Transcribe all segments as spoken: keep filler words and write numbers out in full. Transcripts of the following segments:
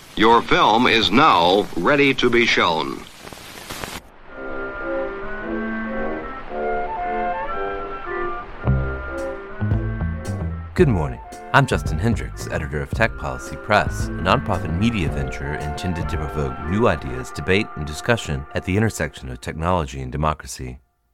Your film is now ready to be shown. Good morning. I'm Justin Hendricks, editor of Tech Policy Press, a nonprofit media venture intended to provoke new ideas, debate, and discussion at the intersection of technology and democracy.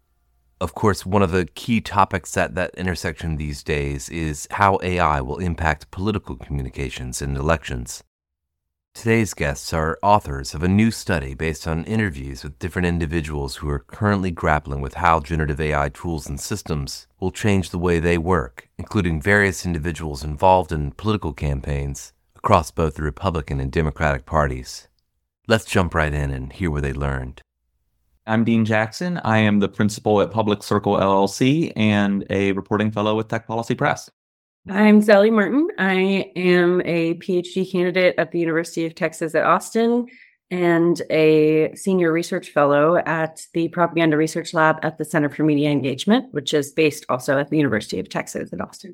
Of course, one of the key topics at that intersection these days is how A I will impact political communications and elections. Today's guests are authors of a new study based on interviews with different individuals who are currently grappling with how generative A I tools and systems will change the way they work, including various individuals involved in political campaigns across both the Republican and Democratic parties. Let's jump right in and hear what they learned. I'm Dean Jackson. I am the principal at Public Circle L L C and a reporting fellow with Tech Policy Press. I'm Sally Martin. I am a PhD candidate at the University of Texas at Austin and a senior research fellow at the Propaganda Research Lab at the Center for Media Engagement, which is based also at the University of Texas at Austin.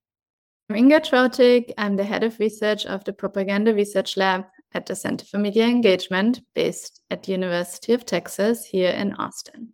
I'm Inga Trautig. I'm the head of research of the Propaganda Research Lab at the Center for Media Engagement, based at the University of Texas here in Austin.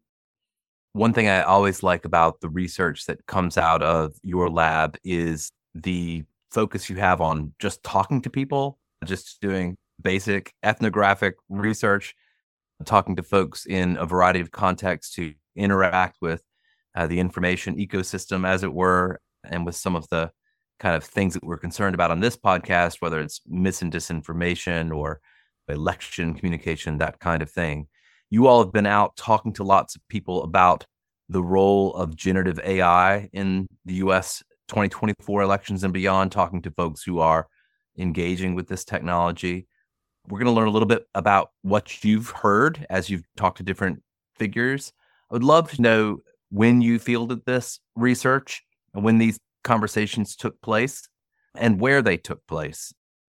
One thing I always like about the research that comes out of your lab is the focus you have on just talking to people, just doing basic ethnographic research, talking to folks in a variety of contexts to interact with uh, the information ecosystem, as it were, and with some of the kind of things that we're concerned about on this podcast, whether it's mis and disinformation or election communication, that kind of thing. You all have been out talking to lots of people about the role of generative A I in the U S twenty twenty-four elections and beyond, talking to folks who are engaging with this technology. We're going to learn a little bit about what you've heard as you've talked to different figures. I would love to know when you fielded this research and when these conversations took place and where they took place.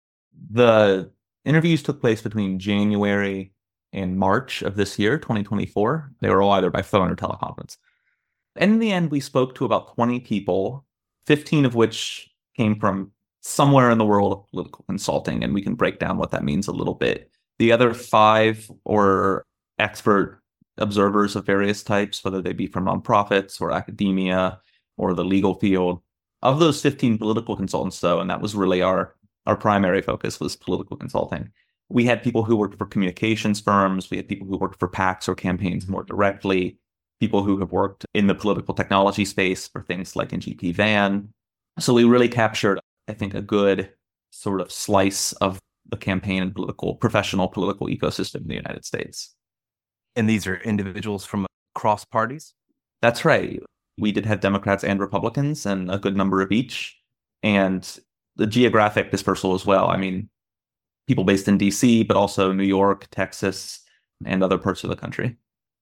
The interviews took place between January and March of this year, twenty twenty-four. They were all either by phone or teleconference. And in the end, we spoke to about twenty people, fifteen of which came from somewhere in the world of political consulting, and we can break down what that means a little bit. The other five were expert observers of various types, whether they be from nonprofits or academia or the legal field. Of those fifteen political consultants, though, and that was really our, our primary focus was political consulting, we had people who worked for communications firms. We had people who worked for PACs or campaigns more directly, people who have worked in the political technology space for things like N G P Van. So we really captured, I think, a good sort of slice of the campaign and political, professional political ecosystem in the United States. And these are individuals from across parties? That's right. We did have Democrats and Republicans and a good number of each. And the geographic dispersal as well. I mean, people based in D C, but also New York, Texas, and other parts of the country.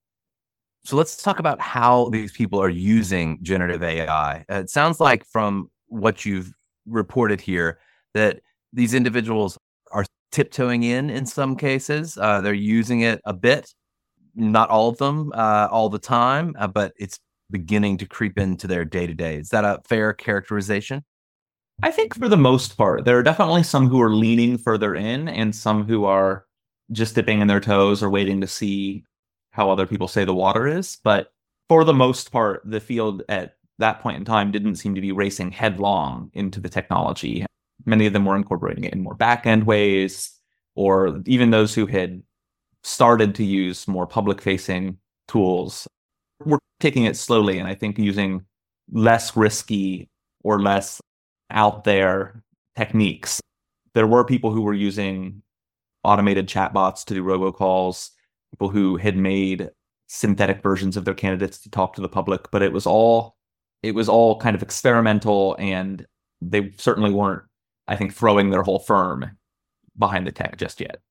So let's talk about how these people are using generative A I. Uh, it sounds like from what you've reported here that these individuals are tiptoeing in in some cases. Uh, they're using it a bit, not all of them uh, all the time, uh, but it's beginning to creep into their day-to-day. Is that a fair characterization? I think for the most part, there are definitely some who are leaning further in and some who are just dipping in their toes or waiting to see how other people say the water is. But for the most part, the field at that point in time didn't seem to be racing headlong into the technology. Many of them were incorporating it in more back-end ways, or even those who had started to use more public-facing tools were taking it slowly, and I think using less risky or less out there techniques. There were people who were using automated chatbots to do robocalls, people who had made synthetic versions of their candidates to talk to the public, but it was all it was all kind of experimental, and they certainly weren't, I think, throwing their whole firm behind the tech just yet.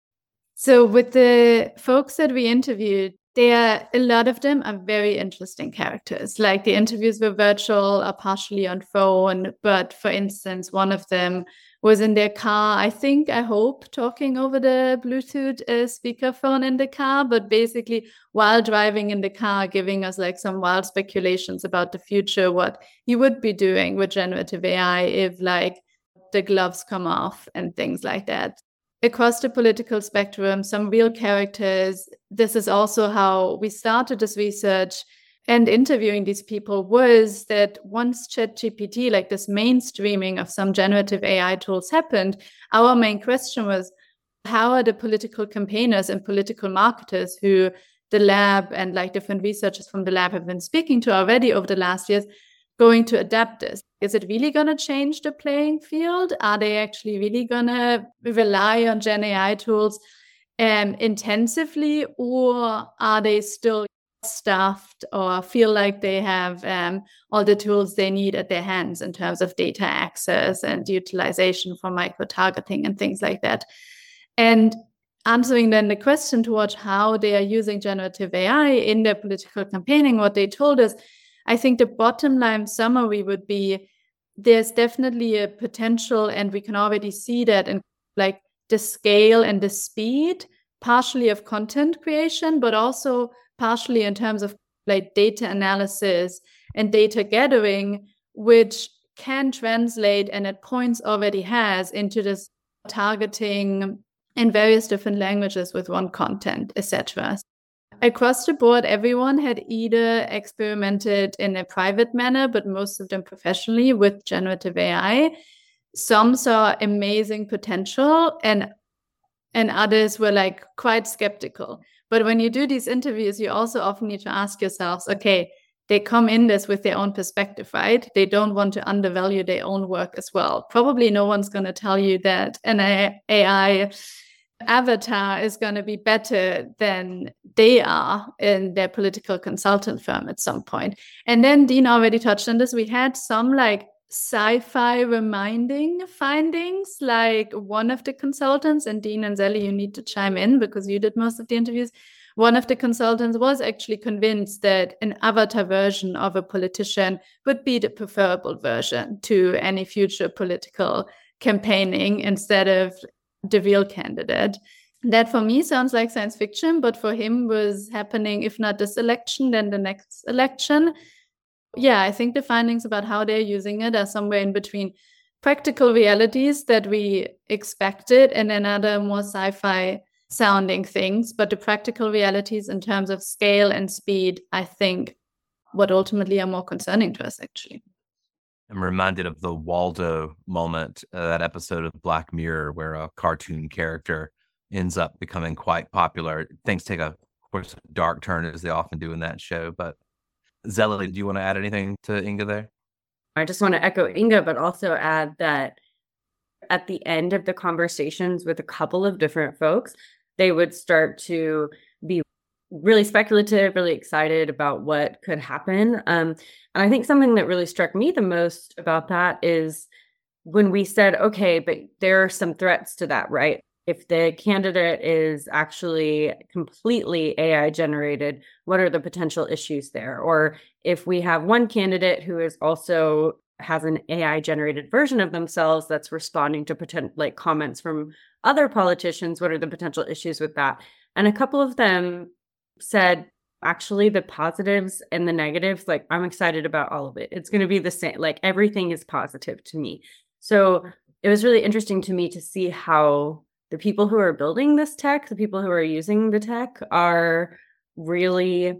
So with the folks that we interviewed, there, a lot of them are very interesting characters. Like the interviews were virtual or partially on phone. But for instance, one of them was in their car, I think, I hope, talking over the Bluetooth uh, speakerphone in the car, but basically while driving in the car, giving us like some wild speculations about the future, what he would be doing with generative A I if like the gloves come off and things like that. across the political spectrum, some real characters. This is also how we started this research and interviewing these people, was that once ChatGPT, like this mainstreaming of some generative A I tools happened, our main question was, how are the political campaigners and political marketers who the lab and like different researchers from the lab have been speaking to already over the last years going to adapt this? Is it really going to change the playing field? Are they actually really going to rely on Gen A I tools um, intensively, or are they still staffed or feel like they have um, all the tools they need at their hands in terms of data access and utilization for micro-targeting and things like that? And answering then the question towards how they are using generative A I in their political campaigning, what they told us, I think the bottom line summary would be, there's definitely a potential, and we can already see that in like the scale and the speed, partially of content creation, but also partially in terms of like data analysis and data gathering, which can translate and at points already has into this targeting in various different languages with one content, et cetera. Across the board, everyone had either experimented in a private manner, but most of them professionally with generative A I. Some saw amazing potential, and and others were like quite skeptical. But when you do these interviews, you also often need to ask yourselves, okay, they come in this with their own perspective, right? They don't want to undervalue their own work as well. Probably no one's going to tell you that an A I avatar is going to be better than they are in their political consultant firm at some point. And then Dean already touched on this. We had some like sci-fi reminding findings, like one of the consultants, and Dean and Zelly, you need to chime in because you did most of the interviews. One of the consultants was actually convinced that an avatar version of a politician would be the preferable version to any future political campaigning instead of the real candidate. That for me sounds like science fiction, but for him was happening, if not this election, then the next election. Yeah, I think the findings about how they're using it are somewhere in between practical realities that we expected and then other more sci-fi sounding things. But the practical realities in terms of scale and speed, I think, what ultimately are more concerning to us, actually. I'm reminded of the Waldo moment, uh, that episode of Black Mirror where a cartoon character ends up becoming quite popular. Things take a, of course, a dark turn as they often do in that show. But Zelly, do you want to add anything to Inga there? I just want to echo Inga, but also add that at the end of the conversations with a couple of different folks, they would start to be really speculative, really excited about what could happen. Um, and I think something that really struck me the most about that is when we said, okay, but there are some threats to that, right? If the candidate is actually completely A I generated, what are the potential issues there? Or if we have one candidate who is also has an A I generated version of themselves that's responding to potential like comments from other politicians, what are the potential issues with that? And a couple of them said, actually, the positives and the negatives, like I'm excited about all of it. It's going to be the same. Like everything is positive to me. So it was really interesting to me to see how the people who are building this tech, the people who are using the tech are really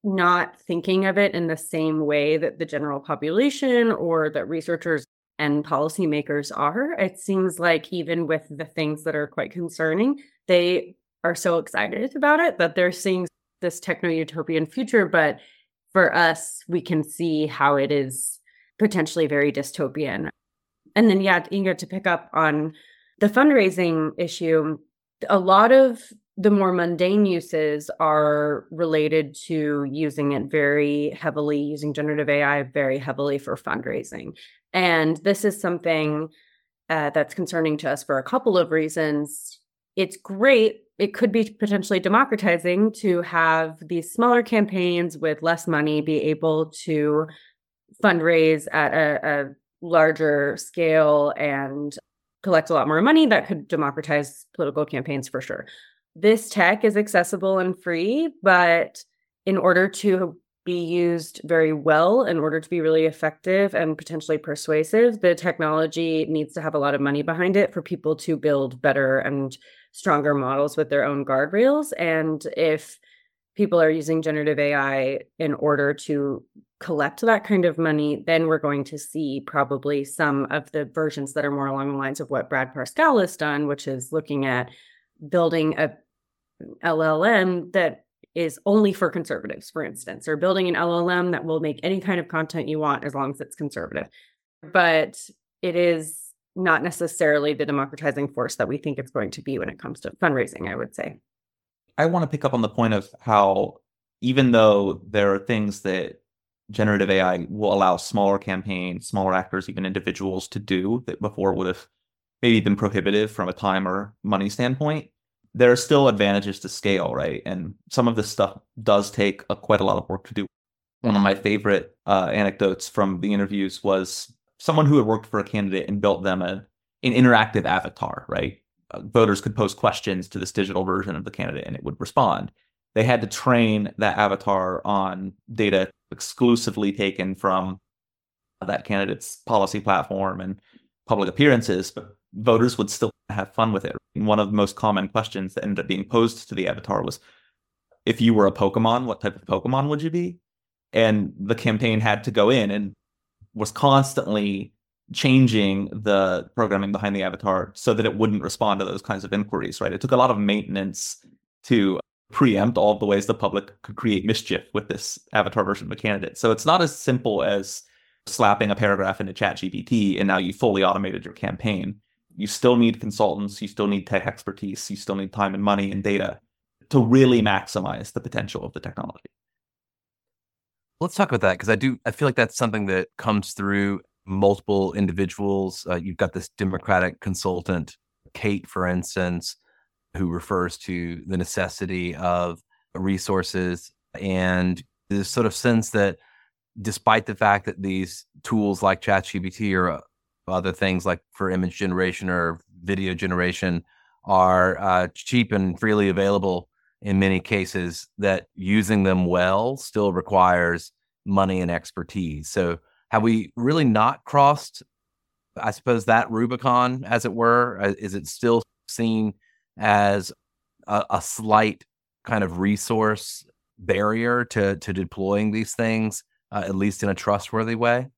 not thinking of it in the same way that the general population or that researchers and policymakers are. It seems like even with the things that are quite concerning, they are so excited about it that they're seeing this techno-utopian future. But for us, we can see how it is potentially very dystopian. And then, yeah, Inga, to pick up on the fundraising issue, a lot of the more mundane uses are related to using it very heavily, using generative A I very heavily for fundraising. And this is something uh, that's concerning to us for a couple of reasons. It's great. It could be potentially democratizing to have these smaller campaigns with less money be able to fundraise at a, a larger scale and collect a lot more money. That could democratize political campaigns for sure. This tech is accessible and free, but in order to be used very well in order to be really effective and potentially persuasive, the technology needs to have a lot of money behind it for people to build better and stronger models with their own guardrails. And if people are using generative A I in order to collect that kind of money, then we're going to see probably some of the versions that are more along the lines of what Brad Parscale has done, which is looking at building a L L M that is only for conservatives, for instance, or building an L L M that will make any kind of content you want as long as it's conservative. But it is not necessarily the democratizing force that we think it's going to be when it comes to fundraising, I would say. I want to pick up on the point of how, even though there are things that generative A I will allow smaller campaigns, smaller actors, even individuals to do that before would have maybe been prohibitive from a time or money standpoint, there are still advantages to scale, right? And some of this stuff does take a, quite a lot of work to do. One of my favorite uh, anecdotes from the interviews was someone who had worked for a candidate and built them a, an interactive avatar, right? Uh, voters could post questions to this digital version of the candidate and it would respond. They had to train that avatar on data exclusively taken from that candidate's policy platform and public appearances, but voters would still have fun with it. One of the most common questions that ended up being posed to the avatar was, if you were a Pokemon, what type of Pokemon would you be? And the campaign had to go in and was constantly changing the programming behind the avatar so that it wouldn't respond to those kinds of inquiries, right? It took a lot of maintenance to preempt all of the ways the public could create mischief with this avatar version of a candidate. So it's not as simple as slapping a paragraph into ChatGPT and now you fully automated your campaign. You still need consultants, you still need tech expertise, you still need time and money and data to really maximize the potential of the technology. Let's talk about that, because I do, I feel like that's something that comes through multiple individuals. Uh, you've got this Democratic consultant, Kate, for instance, who refers to the necessity of resources and this sort of sense that despite the fact that these tools like ChatGPT or other things like for image generation or video generation are uh, cheap and freely available in many cases, that using them well still requires money and expertise. So have we really not crossed, I suppose, that Rubicon, as it were? Is it still seen as a, a slight kind of resource barrier to, to deploying these things, uh, at least in a trustworthy way?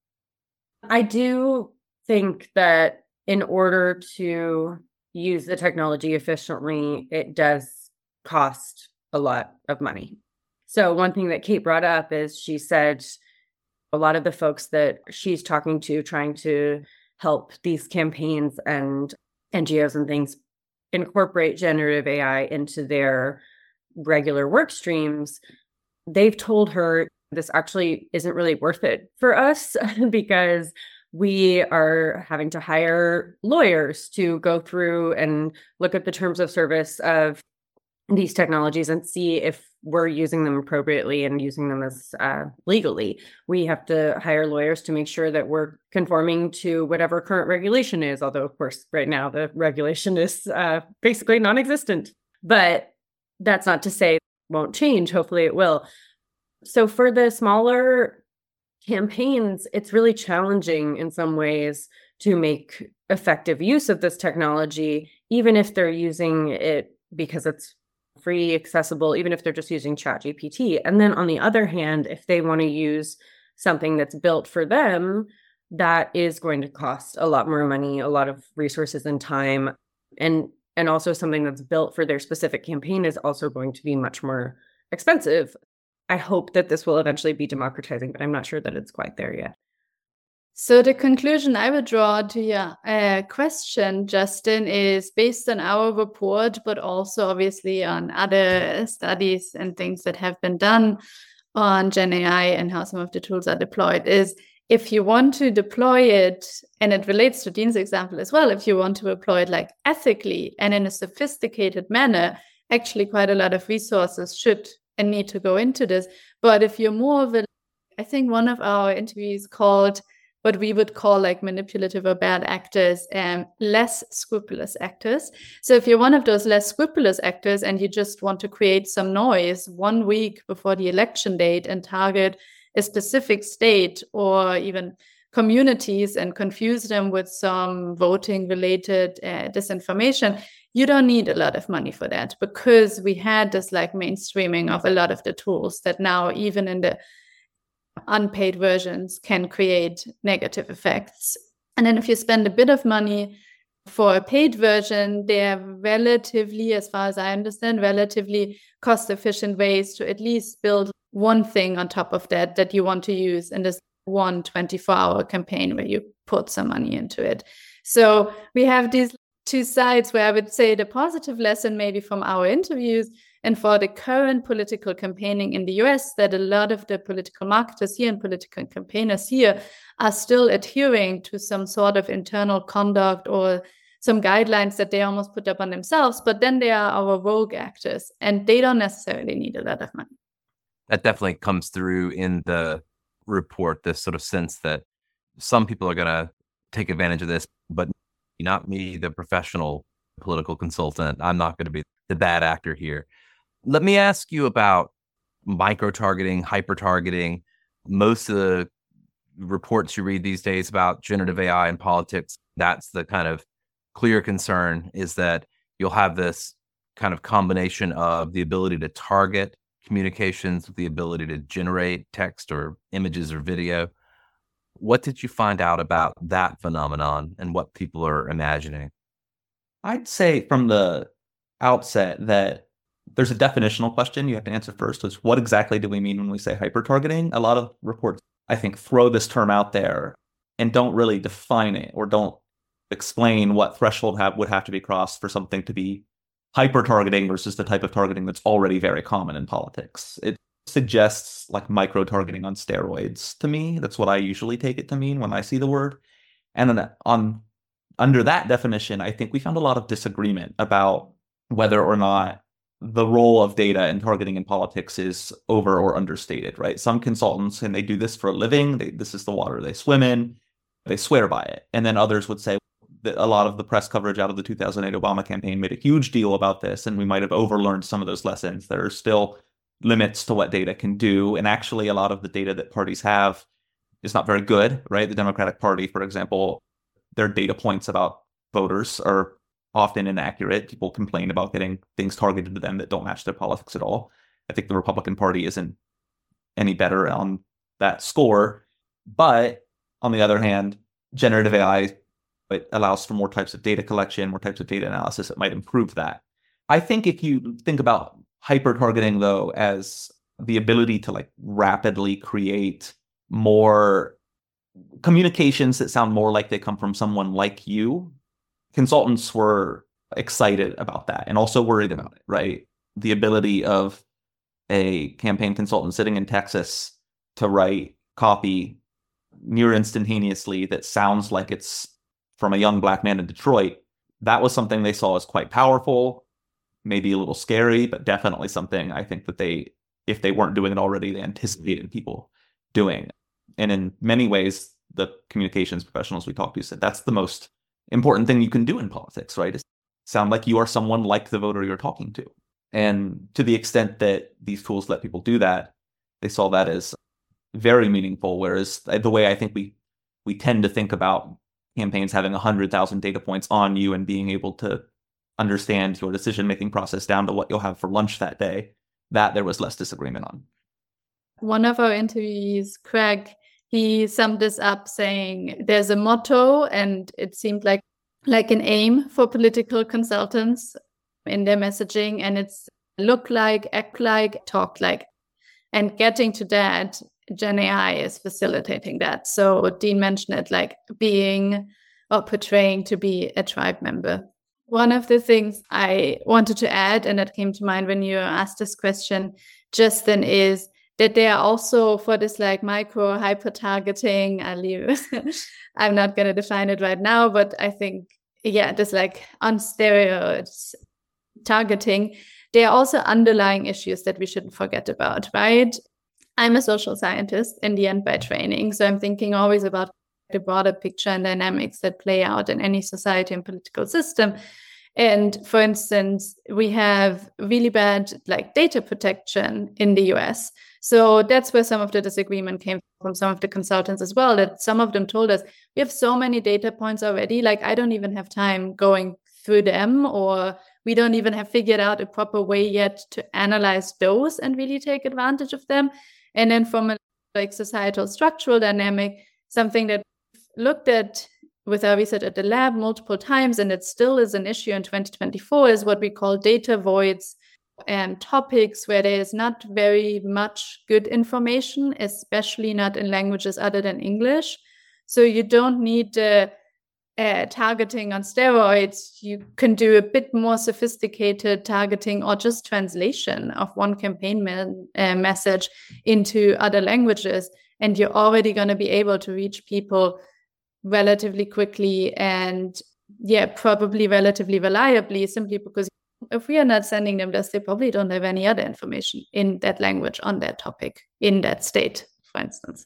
I do think that in order to use the technology efficiently, it does cost a lot of money. So one thing that Kate brought up is she said a lot of the folks that she's talking to, trying to help these campaigns and N G Os and things incorporate generative A I into their regular work streams, they've told her this actually isn't really worth it for us because we are having to hire lawyers to go through and look at the terms of service of these technologies and see if we're using them appropriately and using them as uh, legally. We have to hire lawyers to make sure that we're conforming to whatever current regulation is, although, of course, right now the regulation is uh, basically non-existent. But that's not to say it won't change. Hopefully it will. So for the smaller campaigns, it's really challenging in some ways to make effective use of this technology, even if they're using it because it's free, accessible, even if they're just using ChatGPT. And then on the other hand, if they want to use something that's built for them, that is going to cost a lot more money, a lot of resources and time. And and also something that's built for their specific campaign is also going to be much more expensive. I hope that this will eventually be democratizing, but I'm not sure that it's quite there yet. So the conclusion I would draw to your uh, question, Justin, is based on our report, but also obviously on other studies and things that have been done on Gen A I and how some of the tools are deployed, is if you want to deploy it, and it relates to Dean's example as well, if you want to deploy it like ethically and in a sophisticated manner, actually quite a lot of resources should and need to go into this. But if you're more of a, I think one of our interviews called what we would call like manipulative or bad actors and less scrupulous actors. So if you're one of those less scrupulous actors and you just want to create some noise one week before the election date and target a specific state or even communities and confuse them with some voting related uh, disinformation, you don't need a lot of money for that, because we had this like mainstreaming of a lot of the tools that now even in the unpaid versions can create negative effects. And then if you spend a bit of money for a paid version, they're relatively, as far as I understand, relatively cost efficient ways to at least build one thing on top of that that you want to use in this one twenty-four hour campaign where you put some money into it. So we have these two sides where I would say the positive lesson maybe from our interviews and for the current political campaigning in the U S, that a lot of the political marketers here and political campaigners here are still adhering to some sort of internal conduct or some guidelines that they almost put up on themselves, but then they are our rogue actors and they don't necessarily need a lot of money. That definitely comes through in the report, this sort of sense that some people are going to take advantage of this, but not me, the professional political consultant. I'm not going to be the bad actor here. Let me ask you about micro-targeting, hyper-targeting. Most of the reports you read these days about generative A I in politics, that's the kind of clear concern, is that you'll have this kind of combination of the ability to target communications with the ability to generate text or images or video. What did you find out about that phenomenon and what people are imagining? I'd say from the outset that there's a definitional question you have to answer first, is what exactly do we mean when we say hyper-targeting? A lot of reports, I think, throw this term out there and don't really define it or don't explain what threshold have, would have to be crossed for something to be hyper-targeting versus the type of targeting that's already very common in politics. It suggests like micro-targeting on steroids to me. That's what I usually take it to mean when I see the word. And then on under that definition, I think we found a lot of disagreement about whether or not the role of data and targeting in politics is over or understated, right? Some consultants, and they do this for a living, they, this is the water they swim in, they swear by it. And then others would say that a lot of the press coverage out of the two thousand eight Obama campaign made a huge deal about this, and we might have overlearned some of those lessons. There are still limits to what data can do. And actually, a lot of the data that parties have is not very good, right? The Democratic Party, for example, their data points about voters are often inaccurate. People complain about getting things targeted to them that don't match their politics at all. I think the Republican Party isn't any better on that score. But on the other hand, generative A I, it allows for more types of data collection, more types of data analysis that might improve that. I think if you think about hyper-targeting, though, as the ability to like rapidly create more communications that sound more like they come from someone like you, consultants were excited about that and also worried about it, right? The ability of a campaign consultant sitting in Texas to write copy near instantaneously that sounds like it's from a young black man in Detroit, that was something they saw as quite powerful, maybe a little scary, but definitely something I think that they, if they weren't doing it already, they anticipated people doing. And in many ways, the communications professionals we talked to said that's the most important thing you can do in politics, right? Is sound like you are someone like the voter you're talking to. And to the extent that these tools let people do that, they saw that as very meaningful. Whereas the way I think we we tend to think about campaigns having one hundred thousand data points on you and being able to understand your decision-making process down to what you'll have for lunch that day, that there was less disagreement on. One of our interviewees, Craig, he summed this up saying there's a motto, and it seemed like like an aim for political consultants in their messaging, and it's look like, act like, talk like. And getting to that, Gen A I is facilitating that. So Dean mentioned it, like being or portraying to be a tribe member. One of the things I wanted to add, and that came to mind when you asked this question, Justin, is that they are also for this like micro hyper targeting. I leave. I'm not going to define it right now, but I think, yeah, this like on steroids targeting, there are also underlying issues that we shouldn't forget about, right? I'm a social scientist in the end by training. So I'm thinking always about the broader picture and dynamics that play out in any society and political system. And for instance, we have really bad like data protection in the U S. So that's where some of the disagreement came from some of the consultants as well, that some of them told us, we have so many data points already, like I don't even have time going through them, or we don't even have figured out a proper way yet to analyze those and really take advantage of them. And then from a like societal structural dynamic, something that we've looked at with our research at the lab multiple times, and it still is an issue in twenty twenty-four, is what we call data voids and topics where there is not very much good information, especially not in languages other than English. So you don't need the uh, targeting on steroids. You can do a bit more sophisticated targeting or just translation of one campaign me- uh, message into other languages. And you're already going to be able to reach people relatively quickly and, yeah, probably relatively reliably, simply because if we are not sending them this, they probably don't have any other information in that language on that topic in that state, for instance.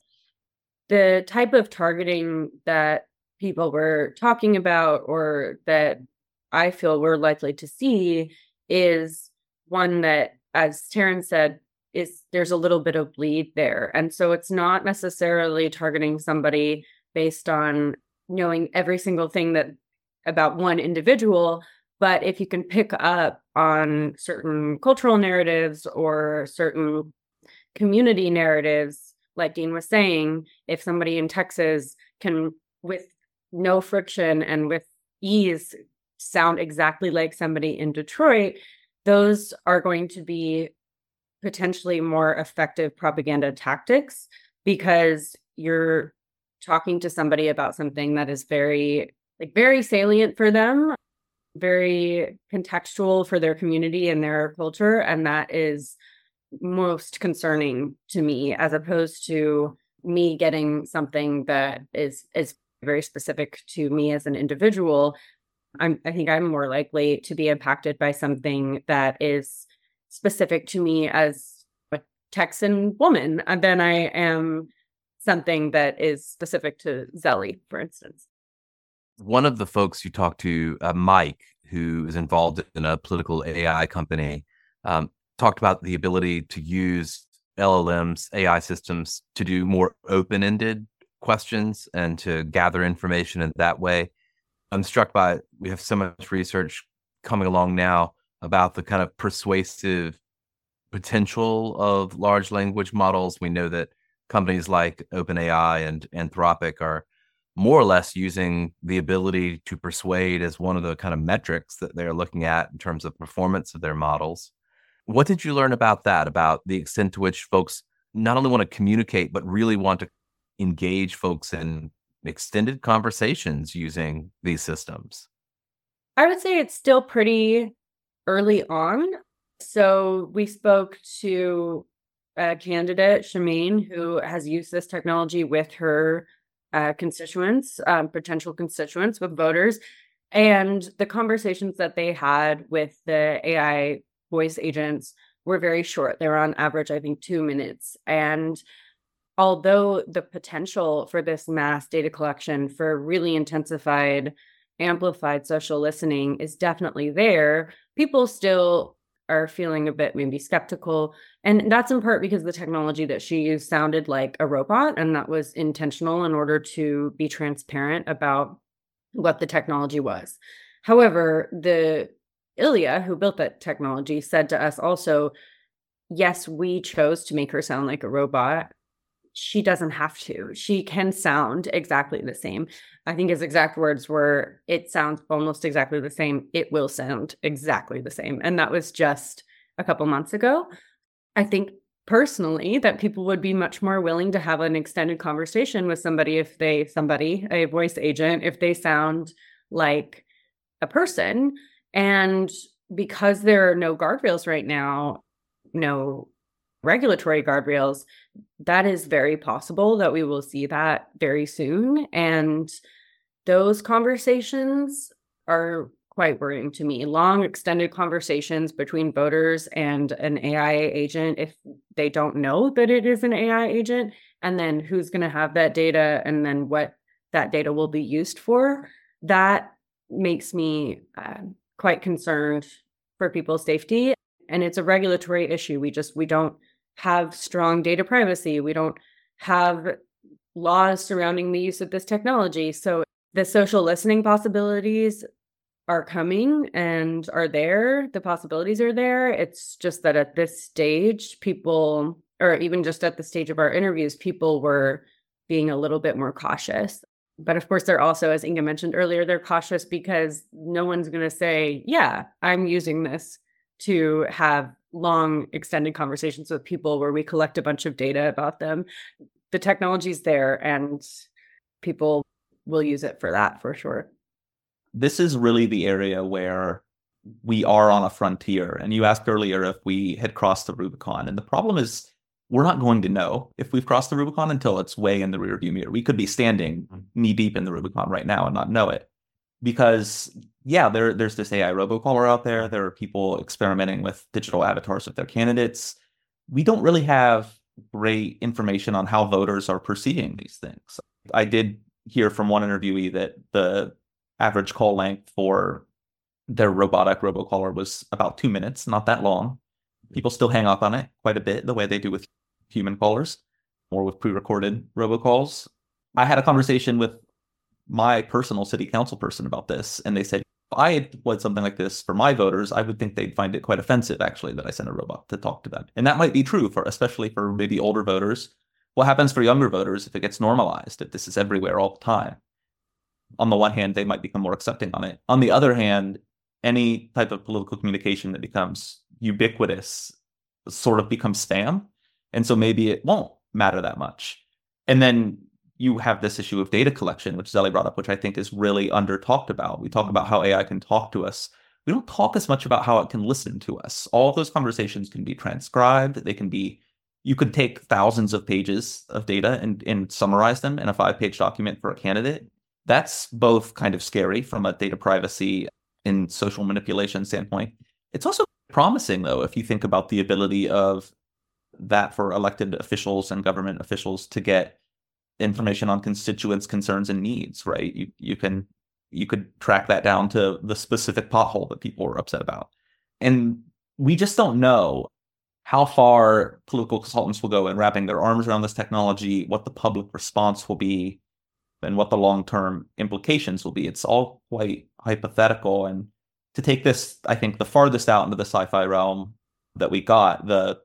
The type of targeting that people were talking about, or that I feel we're likely to see, is one that, as Taryn said, is there's a little bit of bleed there. And so it's not necessarily targeting somebody based on knowing every single thing that about one individual. But if you can pick up on certain cultural narratives or certain community narratives, like Dean was saying, if somebody in Texas can, with no friction and with ease, sound exactly like somebody in Detroit, those are going to be potentially more effective propaganda tactics, because you're talking to somebody about something that is very, like, very salient for them, very contextual for their community and their culture. And that is most concerning to me, as opposed to me getting something that is, is very specific to me as an individual. I'm, I think I'm more likely to be impacted by something that is specific to me as a Texan woman than I am something that is specific to Zelly, for instance. One of the folks you talked to, uh, Mike, who is involved in a political A I company, um, talked about the ability to use L L Ms, A I systems, to do more open-ended questions and to gather information in that way. I'm struck by, we have so much research coming along now about the kind of persuasive potential of large language models. We know that companies like OpenAI and Anthropic are more or less using the ability to persuade as one of the kind of metrics that they're looking at in terms of performance of their models. What did you learn about that, about the extent to which folks not only want to communicate, but really want to engage folks in extended conversations using these systems? I would say it's still pretty early on. So we spoke to a candidate, Shemaine, who has used this technology with her uh, constituents, um, potential constituents, with voters. And the conversations that they had with the A I voice agents were very short. They were on average, I think, two minutes. And although the potential for this mass data collection for really intensified, amplified social listening is definitely there, people still are feeling a bit maybe skeptical. And that's in part because the technology that she used sounded like a robot, and that was intentional in order to be transparent about what the technology was. However, the Ilya, who built that technology, said to us also, yes, we chose to make her sound like a robot. She doesn't have to. She can sound exactly the same. I think his exact words were, it sounds almost exactly the same. It will sound exactly the same. And that was just a couple months ago. I think personally that people would be much more willing to have an extended conversation with somebody if they, somebody, a voice agent, if they sound like a person. And because there are no guardrails right now, no regulatory guardrails, that is very possible that we will see that very soon. And those conversations are quite worrying to me. Long, extended conversations between voters and an A I agent, if they don't know that it is an A I agent, and then who's going to have that data, and then what that data will be used for, that makes me uh, quite concerned for people's safety. And it's a regulatory issue. We just, we don't have strong data privacy. We don't have laws surrounding the use of this technology. So the social listening possibilities are coming and are there. The possibilities are there. It's just that at this stage, people, or even just at the stage of our interviews, people were being a little bit more cautious. But of course, they're also, as Inga mentioned earlier, they're cautious because no one's going to say, yeah, I'm using this to have long, extended conversations with people where we collect a bunch of data about them. The technology's there and people will use it for that, for sure. This is really the area where we are on a frontier. And you asked earlier if we had crossed the Rubicon. And the problem is we're not going to know if we've crossed the Rubicon until it's way in the rearview mirror. We could be standing knee deep in the Rubicon right now and not know it. Because, yeah, there, there's this A I robocaller out there. There are people experimenting with digital avatars of their candidates. We don't really have great information on how voters are perceiving these things. I did hear from one interviewee that the average call length for their robotic robocaller was about two minutes, not that long. People still hang up on it quite a bit, the way they do with human callers or with pre-recorded robocalls. I had a conversation with my personal city council person about this, and they said, if I had deployed something like this for my voters, I would think they'd find it quite offensive, actually, that I sent a robot to talk to them. And that might be true, for especially for maybe older voters. What happens for younger voters if it gets normalized, if this is everywhere all the time? On the one hand, they might become more accepting on it. On the other hand, any type of political communication that becomes ubiquitous sort of becomes spam. And so maybe it won't matter that much. And then you have this issue of data collection, which Zeli brought up, which I think is really under talked about. We talk about how A I can talk to us. We don't talk as much about how it can listen to us. All of those conversations can be transcribed. They can be, you could take thousands of pages of data and, and summarize them in a five-page document for a candidate. That's both kind of scary from a data privacy and social manipulation standpoint. It's also promising, though, if you think about the ability of that for elected officials and government officials to get information on constituents' concerns and needs, right? You you can you could track that down to the specific pothole that people are upset about. And we just don't know how far political consultants will go in wrapping their arms around this technology, what the public response will be, and what the long-term implications will be. It's all quite hypothetical. And to take this, I think, the farthest out into the sci-fi realm that we got, the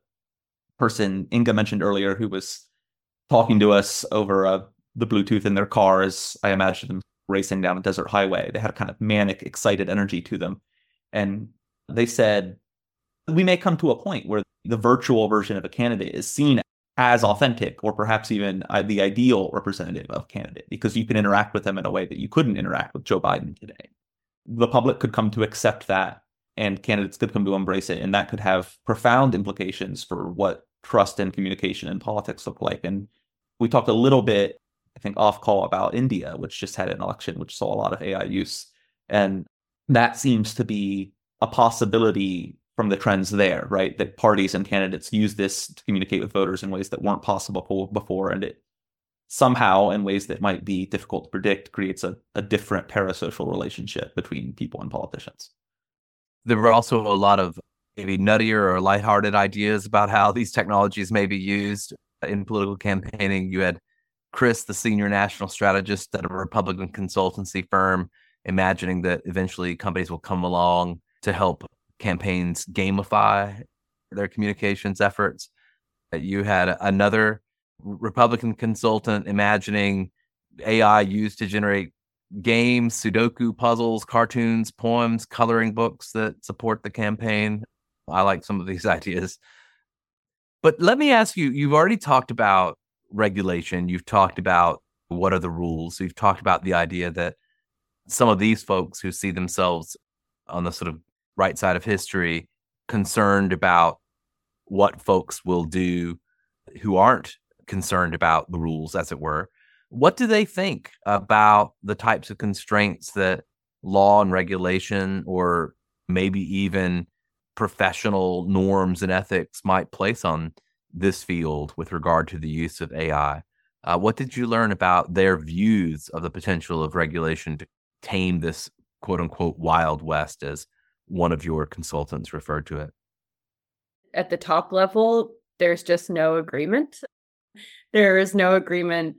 person Inga mentioned earlier who was talking to us over uh, the Bluetooth in their car as I imagine them racing down a desert highway. They had a kind of manic, excited energy to them. And they said, we may come to a point where the virtual version of a candidate is seen as authentic, or perhaps even uh, the ideal representative of a candidate, because you can interact with them in a way that you couldn't interact with Joe Biden today. The public could come to accept that, and candidates could come to embrace it, and that could have profound implications for what trust and communication in politics look like. And we talked a little bit, I think, off call about India, which just had an election which saw a lot of A I use. And that seems to be a possibility from the trends there, right? That parties and candidates use this to communicate with voters in ways that weren't possible before. And it somehow, in ways that might be difficult to predict, creates a, a different parasocial relationship between people and politicians. There were also a lot of maybe nuttier or lighthearted ideas about how these technologies may be used in political campaigning. You had Chris, the senior national strategist at a Republican consultancy firm, imagining that eventually companies will come along to help campaigns gamify their communications efforts. You had another Republican consultant imagining A I used to generate games, Sudoku puzzles, cartoons, poems, coloring books that support the campaign. I like some of these ideas. But let me ask you, you've already talked about regulation. You've talked about what are the rules. You've talked about the idea that some of these folks who see themselves on the sort of right side of history, concerned about what folks will do who aren't concerned about the rules, as it were. What do they think about the types of constraints that law and regulation, or maybe even professional norms and ethics, might place on this field with regard to the use of A I? Uh, what did you learn about their views of the potential of regulation to tame this quote unquote Wild West, as one of your consultants referred to it? At the top level, there's just no agreement. There is no agreement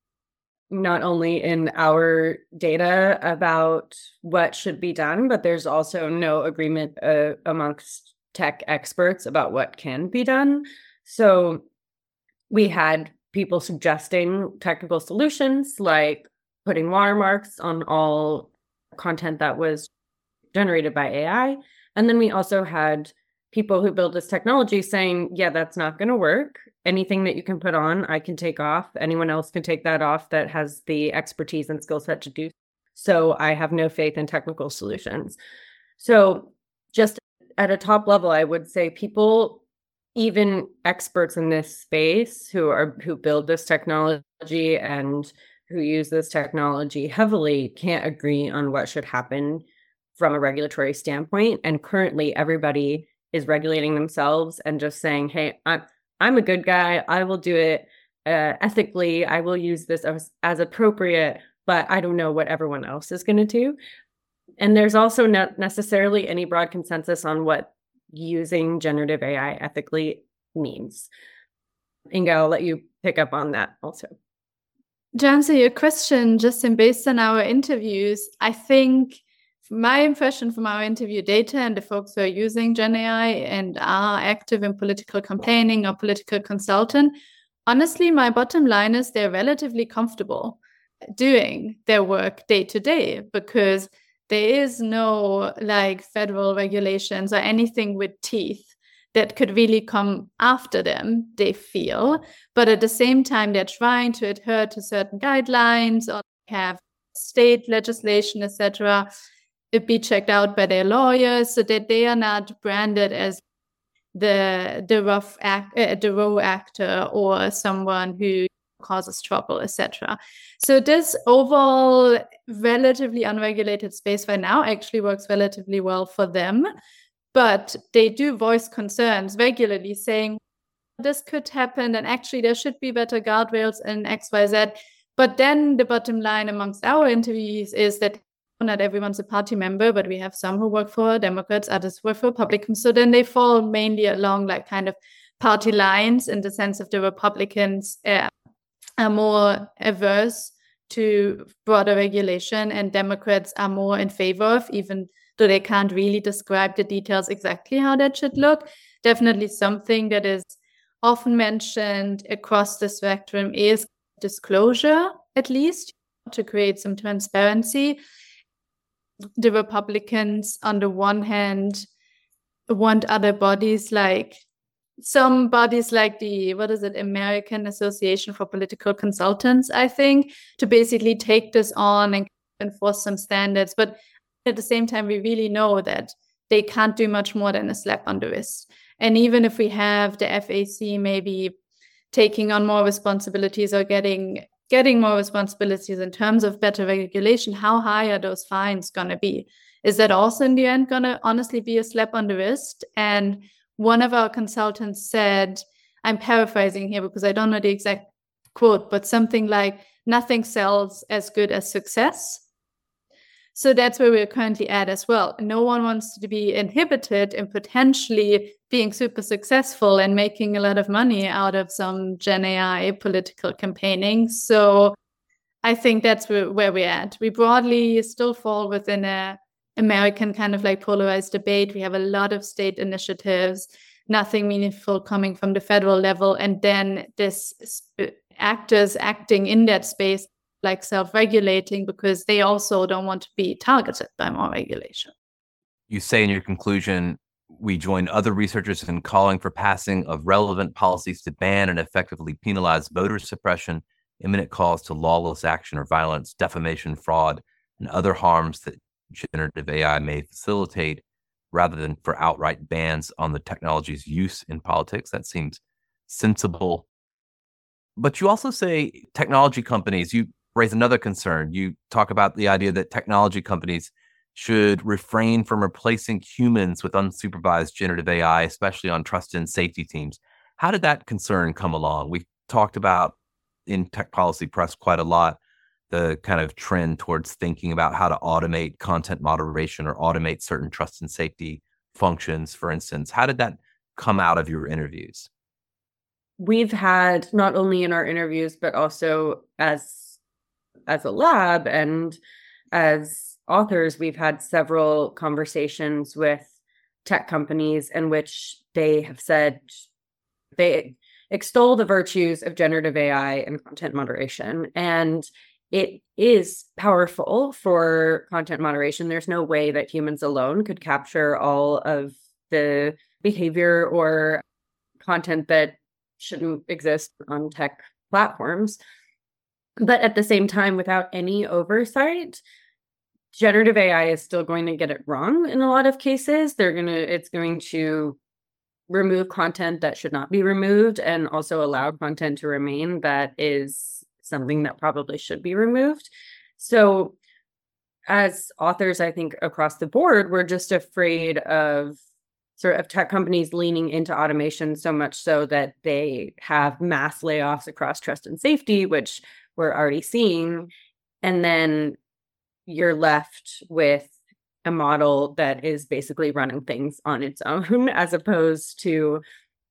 not only in our data about what should be done, but there's also no agreement uh, amongst tech experts about what can be done. So we had people suggesting technical solutions like putting watermarks on all content that was generated by A I. And then we also had people who build this technology saying, yeah, that's not going to work. Anything that you can put on, I can take off. Anyone else can take that off that has the expertise and skill set to do. So I have no faith in technical solutions. So just at a top level, I would say people, even experts in this space who are who build this technology and who use this technology heavily, can't agree on what should happen from a regulatory standpoint. And currently everybody is regulating themselves and just saying, hey, I'm, I'm a good guy. I will do it uh, ethically. I will use this as, as appropriate, but I don't know what everyone else is going to do. And there's also not necessarily any broad consensus on what using generative A I ethically means. Inga, I'll let you pick up on that also. To answer your question, just in based on our interviews, I think my impression from our interview data and the folks who are using Gen A I and are active in political campaigning or political consultant, honestly, my bottom line is they're relatively comfortable doing their work day to day because there is no like federal regulations or anything with teeth that could really come after them, they feel. But at the same time, they're trying to adhere to certain guidelines or have state legislation, et cetera, it be checked out by their lawyers so that they are not branded as the the rough act, uh, the raw actor or someone who causes trouble, et cetera. So this overall relatively unregulated space right now actually works relatively well for them, but they do voice concerns regularly saying this could happen and actually there should be better guardrails in X Y Z. But then the bottom line amongst our interviewees is that not everyone's a party member, but we have some who work for Democrats, others work for Republicans. So then they fall mainly along like kind of party lines in the sense of the Republicans uh, are more averse to broader regulation and Democrats are more in favor of, even though they can't really describe the details exactly how that should look. Definitely something that is often mentioned across the spectrum is disclosure, at least, to create some transparency. The Republicans, on the one hand, want other bodies like some bodies like the, what is it, American Association for Political Consultants, I think, to basically take this on and enforce some standards. But at the same time, we really know that they can't do much more than a slap on the wrist. And even if we have the F A C maybe taking on more responsibilities or getting getting more responsibilities in terms of better regulation, how high are those fines going to be? Is that also in the end going to honestly be a slap on the wrist? And one of our consultants said, I'm paraphrasing here because I don't know the exact quote, but something like, nothing sells as good as success. So that's where we're currently at as well. No one wants to be inhibited in potentially being super successful and making a lot of money out of some Gen A I political campaigning. So I think that's where, where we're at. We broadly still fall within a American kind of like polarized debate. We have a lot of state initiatives, nothing meaningful coming from the federal level. And then this sp- actors acting in that space like self-regulating because they also don't want to be targeted by more regulation. You say in your conclusion, we join other researchers in calling for passing of relevant policies to ban and effectively penalize voter suppression, imminent calls to lawless action or violence, defamation, fraud, and other harms that generative A I may facilitate, rather than for outright bans on the technology's use in politics. That seems sensible. But you also say technology companies, you raise another concern. You talk about the idea that technology companies should refrain from replacing humans with unsupervised generative A I, especially on trust and safety teams. How did that concern come along? We talked about in tech policy press quite a lot, the kind of trend towards thinking about how to automate content moderation or automate certain trust and safety functions, for instance. How did that come out of your interviews? We've had, not only in our interviews, but also as as a lab and as authors, we've had several conversations with tech companies in which they have said they extol the virtues of generative A I and content moderation. And it is powerful for content moderation. There's no way that humans alone could capture all of the behavior or content that shouldn't exist on tech platforms. But at the same time, without any oversight, generative A I is still going to get it wrong in a lot of cases. They're going to, it's going to remove content that should not be removed and also allow content to remain that is something that probably should be removed. So as authors, I think across the board, we're just afraid of sort of tech companies leaning into automation so much so that they have mass layoffs across trust and safety, which we're already seeing. And then you're left with a model that is basically running things on its own, as opposed to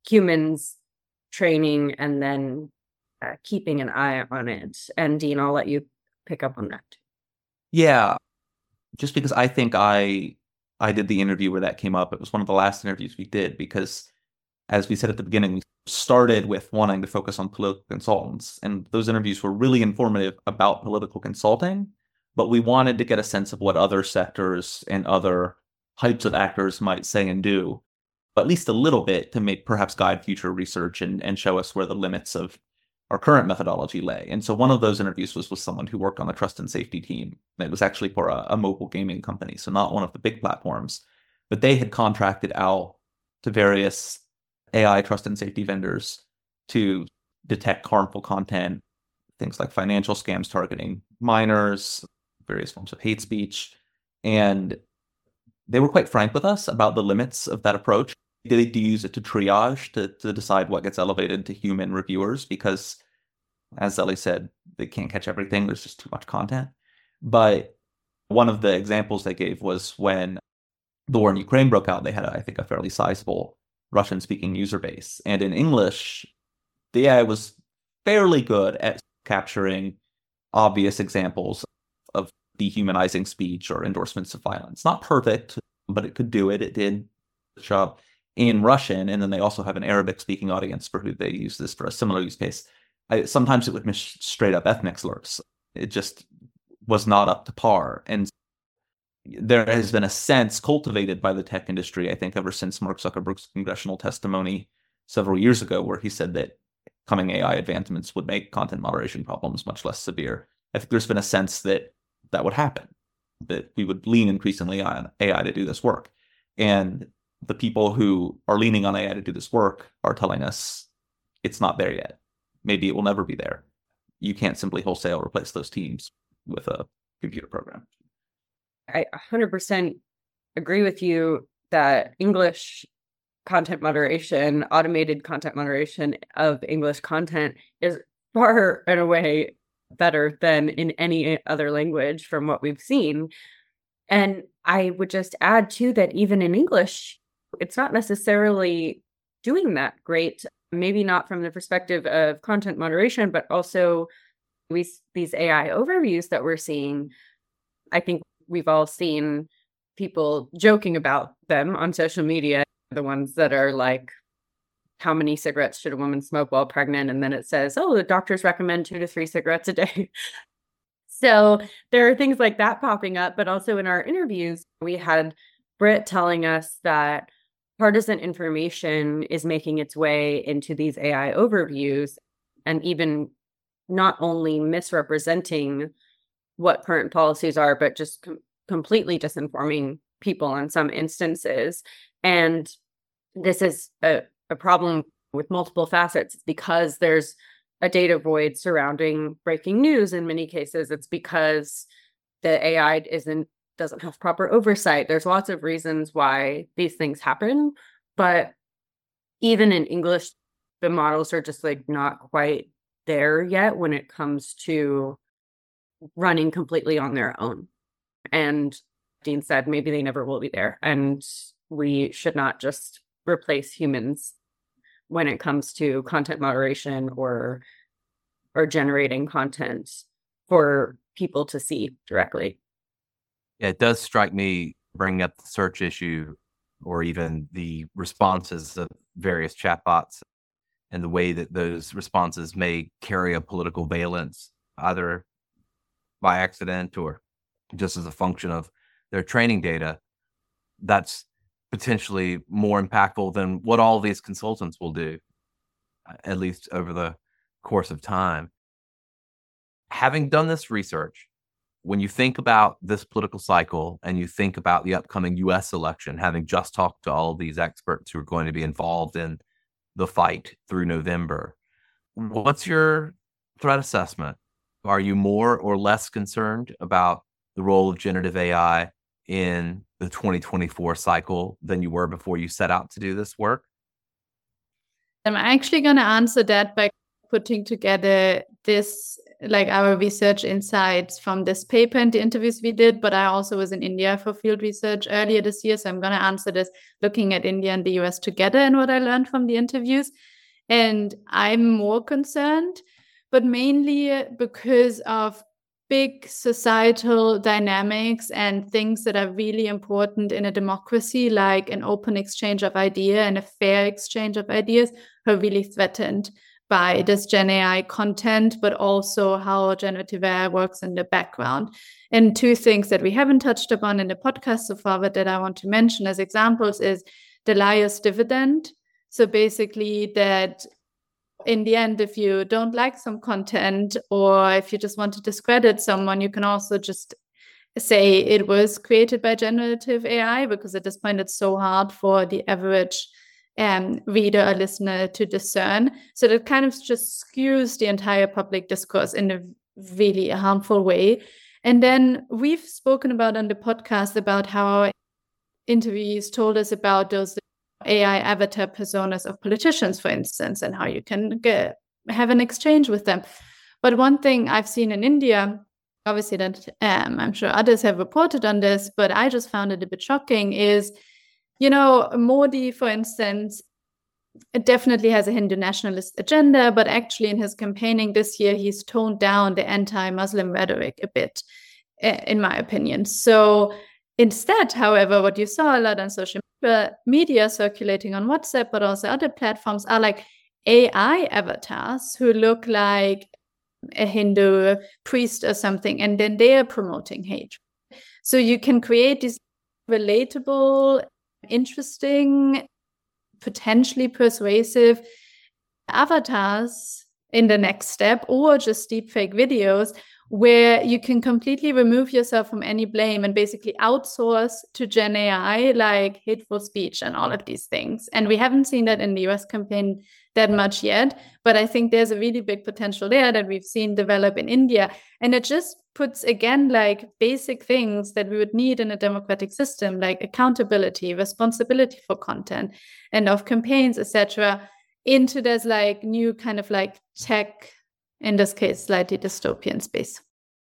humans training and then uh, keeping an eye on it. And Dean, I'll let you pick up on that. Yeah, just because I think I I did the interview where that came up. It was one of the last interviews we did because, as we said at the beginning, we started with wanting to focus on political consultants. And those interviews were really informative about political consulting, but we wanted to get a sense of what other sectors and other types of actors might say and do, at least a little bit, to make perhaps guide future research and, and show us where the limits of our current methodology lay. And so one of those interviews was with someone who worked on the trust and safety team. It was actually for a, a mobile gaming company, so not one of the big platforms, but they had contracted out to various A I trust and safety vendors to detect harmful content, things like financial scams targeting minors, various forms of hate speech. And they were quite frank with us about the limits of that approach. They do use it to triage, to, to decide what gets elevated to human reviewers, because, as Zelly said, they can't catch everything. There's just too much content. But one of the examples they gave was when the war in Ukraine broke out, they had, I think, a fairly sizable Russian-speaking user base. And in English, the A I was fairly good at capturing obvious examples of dehumanizing speech or endorsements of violence. Not perfect, but it could do it. It did the job in Russian. And then they also have an Arabic-speaking audience for who they use this for a similar use case. I, sometimes it would miss straight up ethnic slurs. It just was not up to par. And there has been a sense cultivated by the tech industry, I think, ever since Mark Zuckerberg's congressional testimony several years ago, where he said that coming A I advancements would make content moderation problems much less severe. I think there's been a sense that that would happen, that we would lean increasingly on A I to do this work. And the people who are leaning on A I to do this work are telling us it's not there yet. Maybe it will never be there. You can't simply wholesale replace those teams with a computer program. I one hundred percent agree with you that English content moderation, automated content moderation of English content is far and away better than in any other language from what we've seen. And I would just add too that even in English, it's not necessarily doing that great. Maybe not from the perspective of content moderation, but also we, these A I overviews that we're seeing. I think we've all seen people joking about them on social media, the ones that are like, how many cigarettes should a woman smoke while pregnant? And then it says, oh, the doctors recommend two to three cigarettes a day. So there are things like that popping up. But also in our interviews, we had Britt telling us that partisan information is making its way into these A I overviews and even not only misrepresenting what current policies are, but just com- completely disinforming people in some instances. And this is a, a problem with multiple facets. It's because there's a data void surrounding breaking news. In many cases, it's because the A I isn't doesn't have proper oversight. There's lots of reasons why these things happen. But even in English, the models are just like not quite there yet when it comes to running completely on their own. And Dean said maybe they never will be there. And we should not just replace humans when it comes to content moderation or or generating content for people to see directly. Yeah, it does strike me, bringing up the search issue or even the responses of various chatbots and the way that those responses may carry a political valence, either by accident or just as a function of their training data. That's potentially more impactful than what all these consultants will do, at least over the course of time. Having done this research, when you think about this political cycle and you think about the upcoming U S election, having just talked to all of these experts who are going to be involved in the fight through November, what's your threat assessment? Are you more or less concerned about the role of generative A I in the twenty twenty-four cycle than you were before you set out to do this work? I'm actually going to answer that by putting together this, like our research insights from this paper and the interviews we did, but I also was in India for field research earlier this year. So I'm going to answer this looking at India and the U S together and what I learned from the interviews. And I'm more concerned, but mainly because of big societal dynamics and things that are really important in a democracy, like an open exchange of ideas and a fair exchange of ideas, are really threatened by this Gen A I content, but also how generative A I works in the background. And two things that we haven't touched upon in the podcast so far, but that I want to mention as examples is the liar's dividend. So basically that in the end, if you don't like some content or if you just want to discredit someone, you can also just say it was created by generative A I, because at this point it's so hard for the average um, reader or listener to discern. So that kind of just skews the entire public discourse in a really harmful way. And then we've spoken about on the podcast about how interviewees told us about those A I avatar personas of politicians, for instance, and how you can get, have an exchange with them. But one thing I've seen in India, obviously that um, I'm sure others have reported on this, but I just found it a bit shocking, is, you know, Modi, for instance, it definitely has a Hindu nationalist agenda, but actually in his campaigning this year, he's toned down the anti-Muslim rhetoric a bit, in my opinion. So instead, however, what you saw a lot on social media circulating on WhatsApp, but also other platforms, are like A I avatars who look like a Hindu priest or something, and then they are promoting hate. So you can create these relatable, interesting, potentially persuasive avatars in the next step, or just deepfake videos where you can completely remove yourself from any blame and basically outsource to Gen A I like hateful speech and all of these things. And we haven't seen that in the U S campaign that much yet, but I think there's a really big potential there that we've seen develop in India. And it just puts, again, like basic things that we would need in a democratic system, like accountability, responsibility for content and of campaigns, et cetera, into this like new kind of like tech, in this case, slightly dystopian space.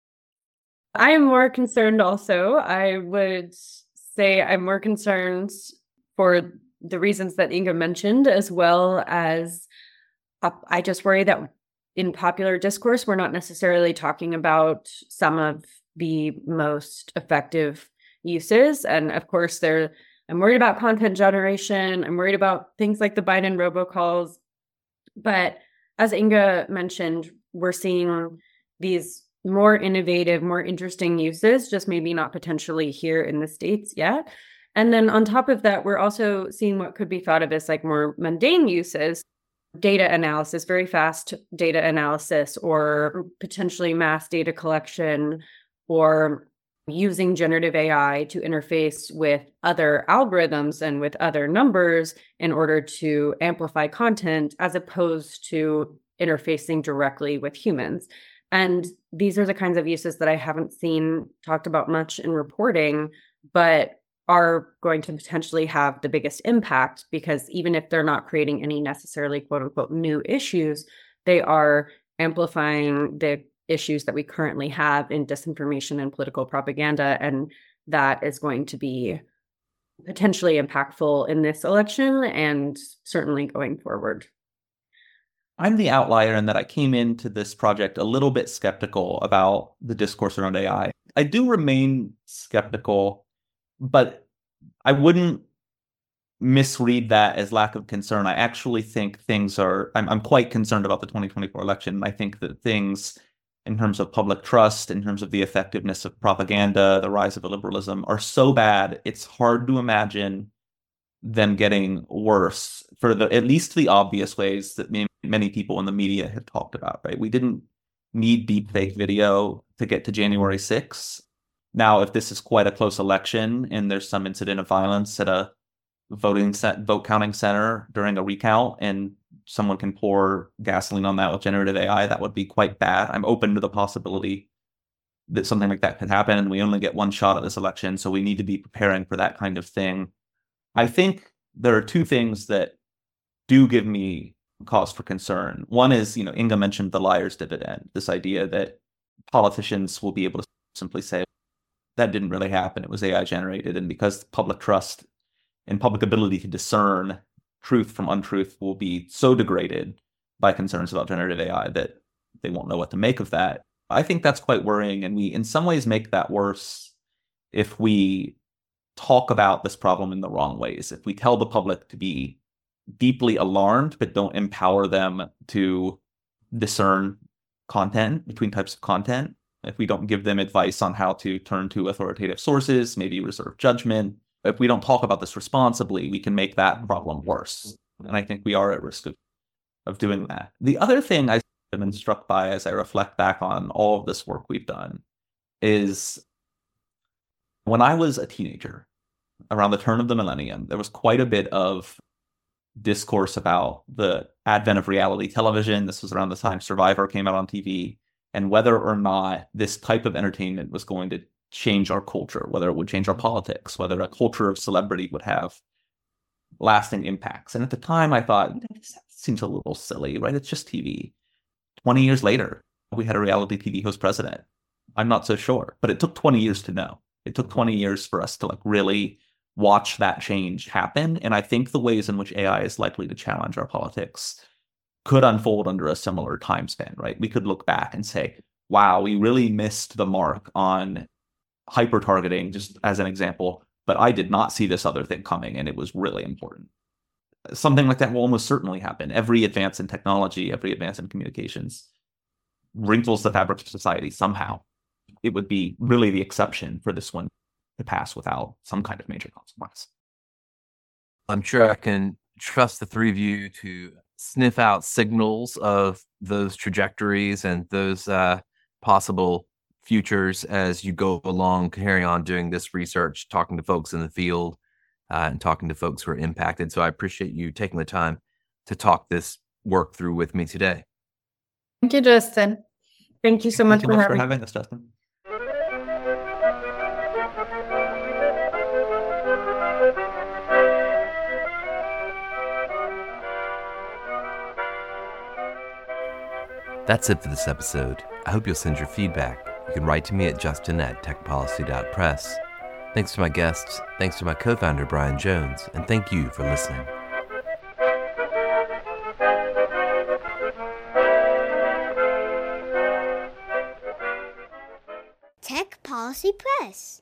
I am more concerned also. I would say I'm more concerned for the reasons that Inga mentioned, as well as uh, I just worry that in popular discourse, we're not necessarily talking about some of the most effective uses. And of course, there, I'm worried about content generation. I'm worried about things like the Biden robocalls. But as Inga mentioned, we're seeing these more innovative, more interesting uses, just maybe not potentially here in the States yet. And then on top of that, we're also seeing what could be thought of as like more mundane uses, data analysis, very fast data analysis, or potentially mass data collection, or using generative A I to interface with other algorithms and with other numbers in order to amplify content, as opposed to interfacing directly with humans. And these are the kinds of uses that I haven't seen talked about much in reporting, but are going to potentially have the biggest impact, because even if they're not creating any necessarily quote unquote new issues, they are amplifying the issues that we currently have in disinformation and political propaganda. And that is going to be potentially impactful in this election and certainly going forward. I'm the outlier in that I came into this project a little bit skeptical about the discourse around A I. I do remain skeptical, but I wouldn't misread that as lack of concern. I actually think things are, I'm, I'm quite concerned about the twenty twenty-four election. I think that things in terms of public trust, in terms of the effectiveness of propaganda, the rise of illiberalism are so bad, it's hard to imagine them getting worse for the at least the obvious ways that many people in the media have talked about, right? We didn't need deepfake video to get to January sixth. Now, if this is quite a close election and there's some incident of violence at a voting set, vote counting center during a recount and someone can pour gasoline on that with generative A I, that would be quite bad. I'm open to the possibility that something like that could happen, and we only get one shot at this election, so we need to be preparing for that kind of thing. I think there are two things that do give me cause for concern. One is, you know, Inga mentioned the liar's dividend, this idea that politicians will be able to simply say, that didn't really happen, it was A I generated, and because public trust and public ability to discern truth from untruth will be so degraded by concerns about generative A I that they won't know what to make of that. I think that's quite worrying, and we in some ways make that worse if we talk about this problem in the wrong ways. If we tell the public to be deeply alarmed but don't empower them to discern content between types of content, if we don't give them advice on how to turn to authoritative sources, maybe reserve judgment, if we don't talk about this responsibly, we can make that problem worse. And I think we are at risk of, of doing that. The other thing I've been struck by as I reflect back on all of this work we've done is when I was a teenager, around the turn of the millennium, there was quite a bit of discourse about the advent of reality television. This was around the time Survivor came out on T V, and whether or not this type of entertainment was going to change our culture, whether it would change our politics, whether a culture of celebrity would have lasting impacts. And at the time, I thought, this seems a little silly, right? It's just T V. twenty years later, we had a reality T V host president. I'm not so sure, but it took twenty years to know. It took twenty years for us to like really watch that change happen. And I think the ways in which A I is likely to challenge our politics could unfold under a similar time span, right? We could look back and say, wow, we really missed the mark on hyper-targeting, just as an example, but I did not see this other thing coming, and it was really important. Something like that will almost certainly happen. Every advance in technology, every advance in communications wrinkles the fabric of society somehow. It would be really the exception for this one to pass without some kind of major consequence. I'm sure I can trust the three of you to sniff out signals of those trajectories and those uh, possible futures as you go along, carry on doing this research, talking to folks in the field, uh, and talking to folks who are impacted. So I appreciate you taking the time to talk this work through with me today. Thank you, Justin. Thank you so much, Thank you for, much having for having us, Justin. That's it for this episode. I hope you'll send your feedback. You can write to me at justin at tech policy dot press. Thanks to my guests, thanks to my co-founder Brian Jones, and thank you for listening. Tech Policy Press.